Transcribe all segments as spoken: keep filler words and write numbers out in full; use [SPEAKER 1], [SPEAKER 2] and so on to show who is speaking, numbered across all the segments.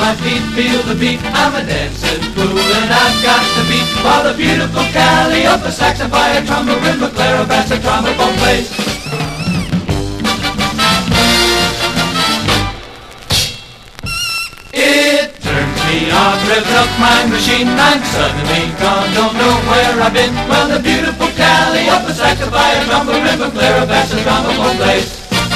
[SPEAKER 1] my feet feel the beat. I'm a dancing fool and I've got to beat while the beautiful Calliope saxophone, trombone, marimba, clarinet, and trombone plays. It turns me on, revs up my machine. I'm suddenly gone, don't know where I've been. Well, the beautiful Calliope saxophone, trombone, marimba, clarinet, and trombone plays.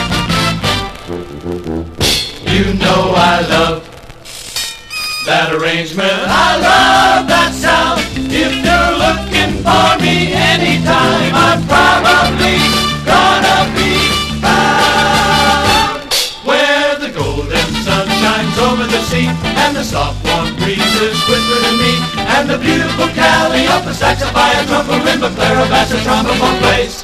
[SPEAKER 1] You know I love that arrangement, I love that sound. If you're looking for me anytime, I'm probably gonna be found where the golden sun shines over the sea, and the soft warm breezes whisper to me, and the beautiful Calliope saxophone, trombone, marimba, clarinet, and trombone plays.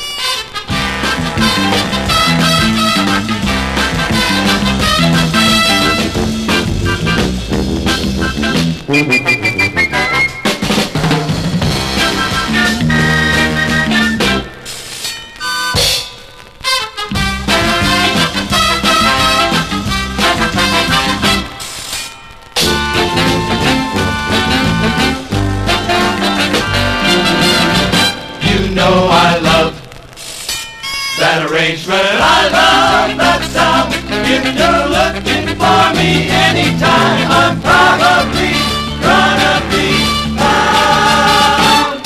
[SPEAKER 1] You know I love that arrangement, I love that sound. If you're looking for me anytime, I'm probably